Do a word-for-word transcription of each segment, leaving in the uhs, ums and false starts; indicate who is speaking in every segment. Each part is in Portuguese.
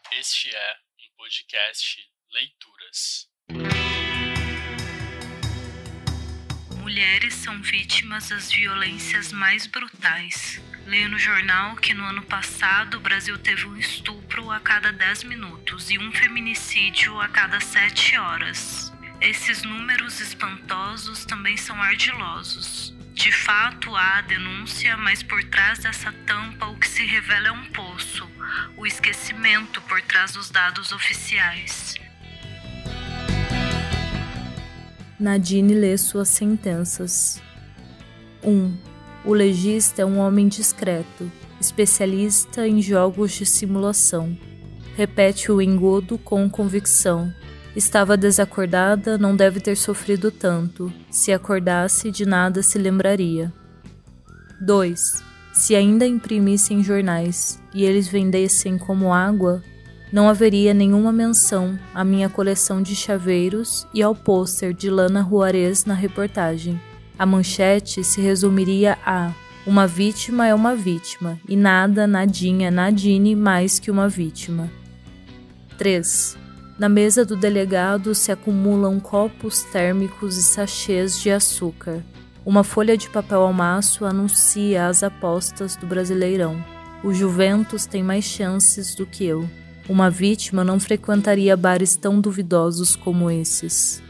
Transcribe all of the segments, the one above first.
Speaker 1: Este é um podcast Leituras.
Speaker 2: Mulheres são vítimas das violências mais brutais. Leio no jornal que no ano passado o Brasil teve um estupro a cada dez minutos e um feminicídio a cada sete horas. Esses números espantosos também são ardilosos. De fato, há a denúncia, mas por trás dessa tampa o que se revela é um poço, o esquecimento por trás dos dados oficiais.
Speaker 3: Nadine lê suas sentenças. um. O legista é um homem discreto, especialista em jogos de simulação. Repete o engodo com convicção. Estava desacordada, não deve ter sofrido tanto. Se acordasse, de nada se lembraria. dois. Se ainda imprimissem jornais e eles vendessem como água, não haveria nenhuma menção à minha coleção de chaveiros e ao pôster de Lana Juarez na reportagem. A manchete se resumiria a: uma vítima é uma vítima e nada, nadinha, Nadine mais que uma vítima. três. Na mesa do delegado se acumulam copos térmicos e sachês de açúcar. Uma folha de papel almaço anuncia as apostas do Brasileirão. O Juventus tem mais chances do que eu. Uma vítima não frequentaria bares tão duvidosos como esses.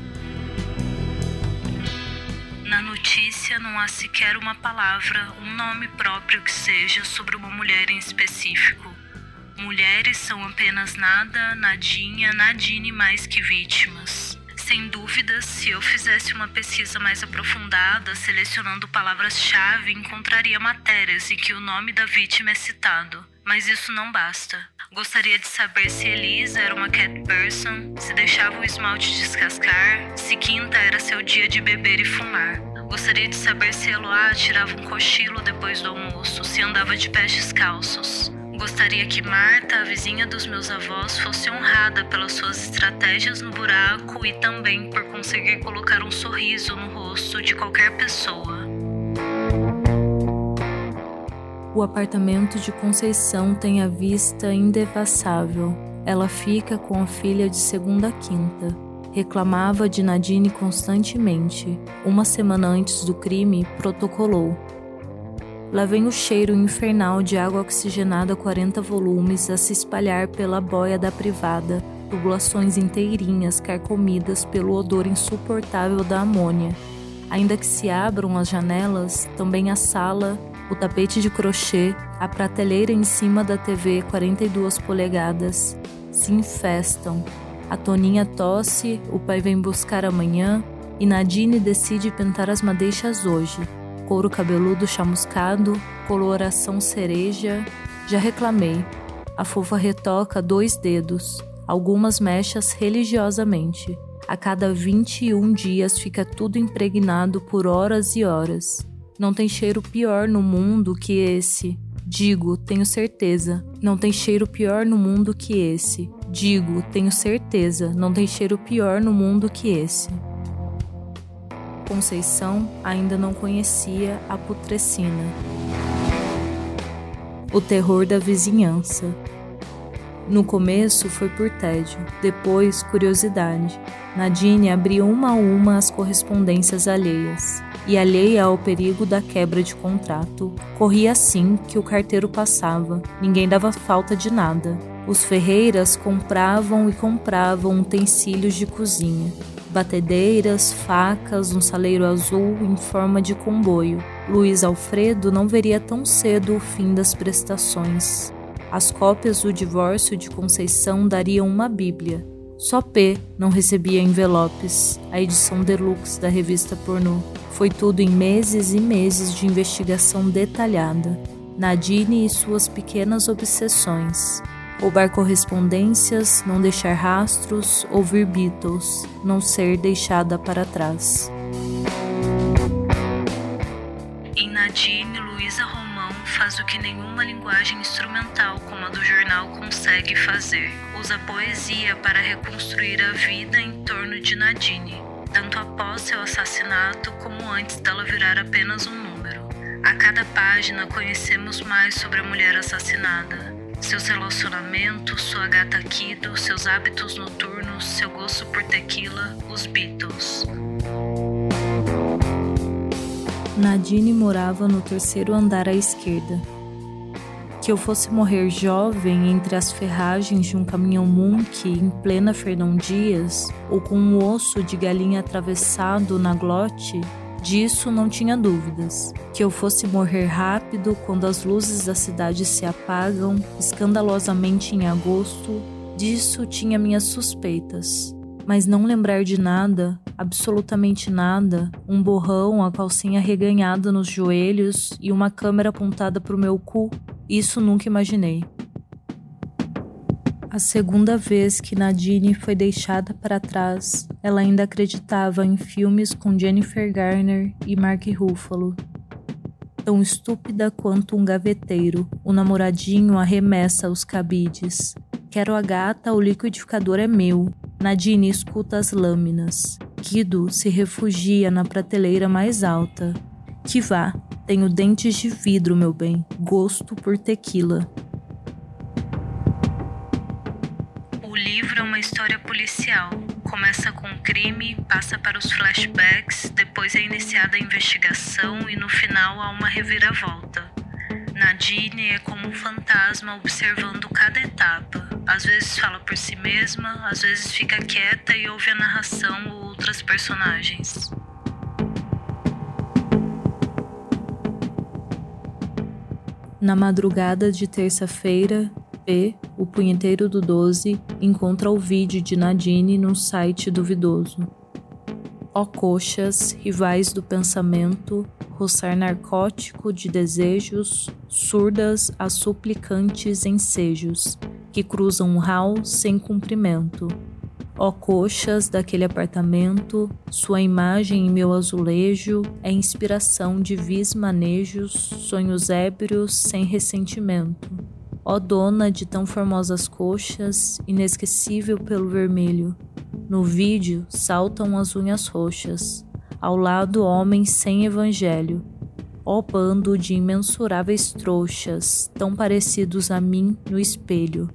Speaker 2: Na notícia não há sequer uma palavra, um nome próprio que seja sobre uma mulher em específico. Mulheres são apenas nada, nadinha, Nadine mais que vítimas. Sem dúvidas, se eu fizesse uma pesquisa mais aprofundada, selecionando palavras-chave, encontraria matérias em que o nome da vítima é citado. Mas isso não basta. Gostaria de saber se Elisa era uma cat person, se deixava o esmalte descascar, se quinta era seu dia de beber e fumar. Gostaria de saber se Eloá tirava um cochilo depois do almoço, se andava de pés descalços. Gostaria que Marta, a vizinha dos meus avós, fosse honrada pelas suas estratégias no buraco e também por conseguir colocar um sorriso no rosto de qualquer pessoa.
Speaker 3: O apartamento de Conceição tem a vista indevassável. Ela fica com a filha de segunda a quinta. Reclamava de Nadine constantemente. Uma semana antes do crime, protocolou. Lá vem o cheiro infernal de água oxigenada a quarenta volumes a se espalhar pela boia da privada, tubulações inteirinhas carcomidas pelo odor insuportável da amônia. Ainda que se abram as janelas, também a sala, o tapete de crochê, a prateleira em cima da T V quarenta e duas polegadas, se infestam. A Toninha tosse, o pai vem buscar amanhã e Nadine decide pintar as madeixas hoje. Couro cabeludo chamuscado, coloração cereja. Já reclamei. A fofa retoca dois dedos, algumas mechas religiosamente. A cada vinte e um dias fica tudo impregnado por horas e horas. Não tem cheiro pior no mundo que esse. Digo, tenho certeza. Não tem cheiro pior no mundo que esse. Digo, tenho certeza. Não tem cheiro pior no mundo que esse. Conceição ainda não conhecia a putrescina. O terror da vizinhança. No começo foi por tédio, depois curiosidade. Nadine abria uma a uma as correspondências alheias. E alheia ao perigo da quebra de contrato, corria assim que o carteiro passava. Ninguém dava falta de nada. Os Ferreiras compravam e compravam utensílios de cozinha. Batedeiras, facas, um saleiro azul em forma de comboio. Luiz Alfredo não veria tão cedo o fim das prestações. As cópias do divórcio de Conceição dariam uma bíblia. Só P não recebia envelopes, a edição deluxe da revista pornô. Foi tudo em meses e meses de investigação detalhada. Nadine e suas pequenas obsessões. Roubar correspondências, não deixar rastros, ouvir Beatles, não ser deixada para trás.
Speaker 2: Em Nadine, Luísa Romão faz o que nenhuma linguagem instrumental como a do jornal consegue fazer. Usa poesia para reconstruir a vida em torno de Nadine, tanto após seu assassinato como antes dela virar apenas um número. A cada página conhecemos mais sobre a mulher assassinada. Seus relacionamentos, sua gata Kido, seus hábitos noturnos, seu gosto por tequila, os Beatles.
Speaker 3: Nadine morava no terceiro andar à esquerda. Que eu fosse morrer jovem entre as ferragens de um caminhão Munk em plena Fernão Dias, ou com um osso de galinha atravessado na glote, disso não tinha dúvidas. Que eu fosse morrer rápido quando as luzes da cidade se apagam, escandalosamente em agosto, disso tinha minhas suspeitas. Mas não lembrar de nada, absolutamente nada, um borrão, a calcinha reganhada nos joelhos e uma câmera apontada para o meu cu, isso nunca imaginei. A segunda vez que Nadine foi deixada para trás, ela ainda acreditava em filmes com Jennifer Garner e Mark Ruffalo. Tão estúpida quanto um gaveteiro, o namoradinho arremessa os cabides. Quero a gata, o liquidificador é meu. Nadine escuta as lâminas. Kido se refugia na prateleira mais alta. Que vá, tenho dentes de vidro, meu bem. Gosto por tequila.
Speaker 2: O livro é uma história policial. Começa com um crime, passa para os flashbacks, depois é iniciada a investigação e no final há uma reviravolta. Nadine é como um fantasma observando cada etapa. Às vezes fala por si mesma, às vezes fica quieta e ouve a narração ou outras personagens.
Speaker 3: Na madrugada de terça-feira, P, o punheteiro do doze, encontra o vídeo de Nadine num site duvidoso. Ó coxas, rivais do pensamento, roçar narcótico de desejos, surdas a suplicantes ensejos, que cruzam o hall sem cumprimento. Ó coxas daquele apartamento, sua imagem em meu azulejo é inspiração de vis manejos, sonhos ébrios sem ressentimento. Ó dona de tão formosas coxas, inesquecível pelo vermelho. No vídeo saltam as unhas roxas, ao lado homens sem evangelho. Ó bando de imensuráveis trouxas, tão parecidos a mim no espelho.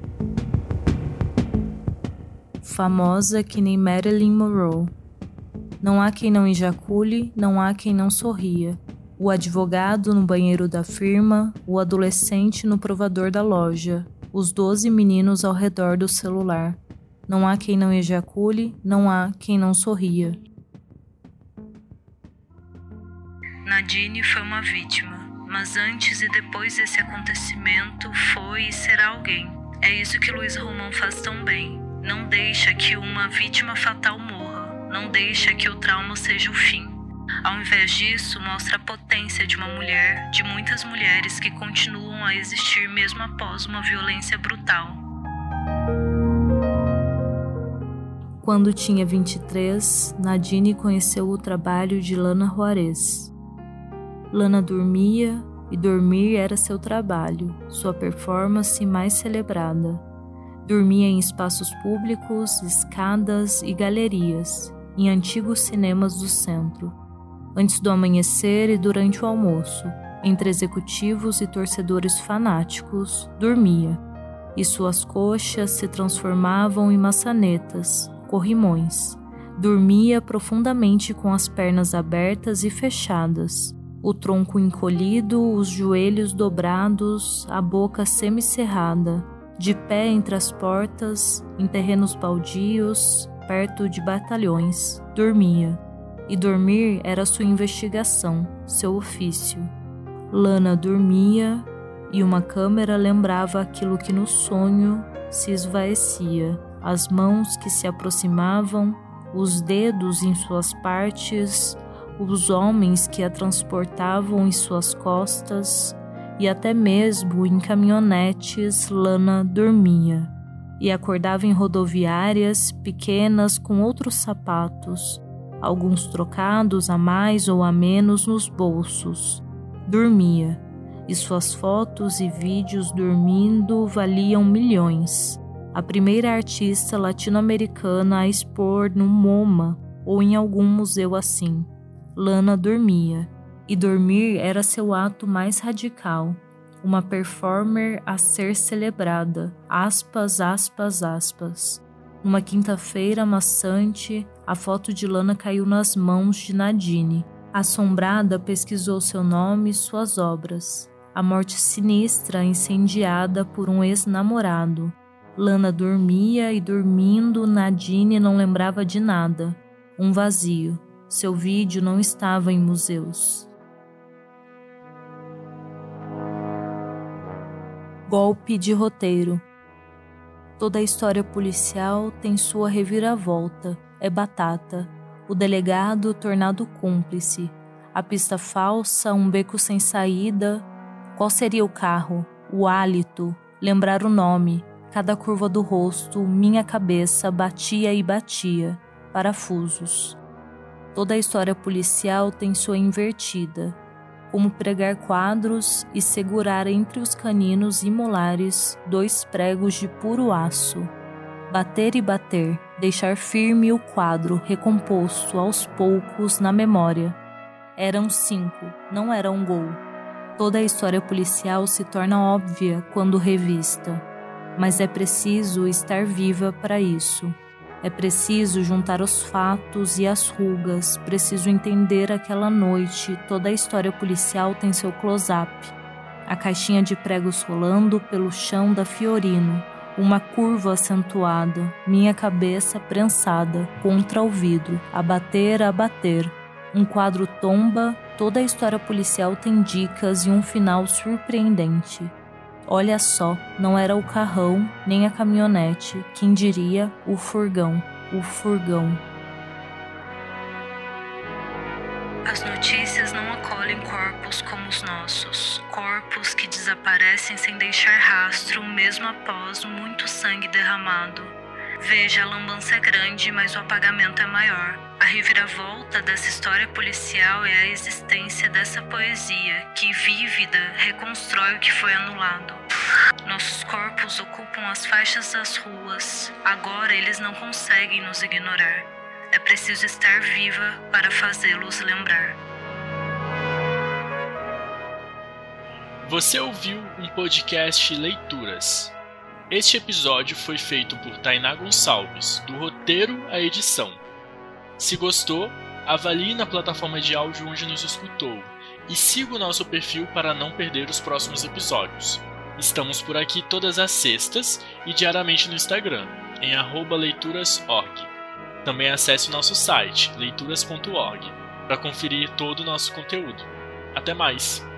Speaker 3: Famosa que nem Marilyn Monroe. Não há quem não ejacule, não há quem não sorria. O advogado no banheiro da firma, o adolescente no provador da loja, os doze meninos ao redor do celular. Não há quem não ejacule, não há quem não sorria.
Speaker 2: Nadine foi uma vítima, mas antes e depois desse acontecimento foi e será alguém. É isso que Luiz Romão faz tão bem. Não deixa que uma vítima fatal morra, não deixa que o trauma seja o fim. Ao invés disso, mostra a potência de uma mulher, de muitas mulheres que continuam a existir mesmo após uma violência brutal.
Speaker 3: Quando tinha vinte e três, Nadine conheceu o trabalho de Lana Juarez. Lana dormia e dormir era seu trabalho, sua performance mais celebrada. Dormia em espaços públicos, escadas e galerias, em antigos cinemas do centro, antes do amanhecer e durante o almoço, entre executivos e torcedores fanáticos, dormia, e suas coxas se transformavam em maçanetas, corrimões. Dormia profundamente com as pernas abertas e fechadas, o tronco encolhido, os joelhos dobrados, a boca semicerrada, de pé entre as portas, em terrenos baldios, perto de batalhões, dormia. E dormir era sua investigação, seu ofício. Lana dormia e uma câmera lembrava aquilo que no sonho se esvaecia, as mãos que se aproximavam, os dedos em suas partes, os homens que a transportavam em suas costas, e até mesmo em caminhonetes Lana dormia, e acordava em rodoviárias pequenas com outros sapatos, alguns trocados a mais ou a menos nos bolsos. Dormia, e suas fotos e vídeos dormindo valiam milhões. A primeira artista latino-americana a expor no MoMA ou em algum museu assim. Lana dormia. E dormir era seu ato mais radical. uma performer a ser celebrada, aspas, aspas, aspas. Numa quinta-feira maçante, a foto de Lana caiu nas mãos de Nadine. Assombrada, pesquisou seu nome e suas obras. A morte sinistra incendiada por um ex-namorado. Lana dormia e dormindo, Nadine não lembrava de nada. Um vazio. Seu vídeo não estava em museus. Golpe de roteiro. Toda a história policial tem sua reviravolta. É batata. O delegado tornado cúmplice. A pista falsa, um beco sem saída. Qual seria o carro? O hálito. Lembrar o nome. Cada curva do rosto, minha cabeça batia e batia. Parafusos. Toda a história policial tem sua invertida. Como pregar quadros e segurar entre os caninos e molares dois pregos de puro aço. Bater e bater, deixar firme o quadro recomposto aos poucos na memória. Eram cinco, não era um gol. Toda a história policial se torna óbvia quando revista, mas é preciso estar viva para isso. É preciso juntar os fatos e as rugas, preciso entender aquela noite, toda a história policial tem seu close-up. A caixinha de pregos rolando pelo chão da Fiorino, uma curva acentuada, minha cabeça prensada contra o vidro, a bater, a bater. Um quadro tomba, toda a história policial tem dicas e um final surpreendente. Olha só, não era o carrão, nem a caminhonete, quem diria o furgão, o furgão.
Speaker 2: As notícias não acolhem corpos como os nossos, corpos que desaparecem sem deixar rastro, mesmo após muito sangue derramado. Veja, a lambança é grande, mas o apagamento é maior. A reviravolta dessa história policial é a existência dessa poesia, que, vívida, reconstrói o que foi anulado. Nossos corpos ocupam as faixas das ruas. Agora eles não conseguem nos ignorar. É preciso estar viva para fazê-los lembrar.
Speaker 1: Você ouviu um podcast Leituras. Este episódio foi feito por Tainá Gonçalves, do roteiro à edição. Se gostou, avalie na plataforma de áudio onde nos escutou e siga o nosso perfil para não perder os próximos episódios. Estamos por aqui todas as sextas e diariamente no Instagram, em arroba leituras ponto org. Também acesse o nosso site, leituras ponto org, para conferir todo o nosso conteúdo. Até mais!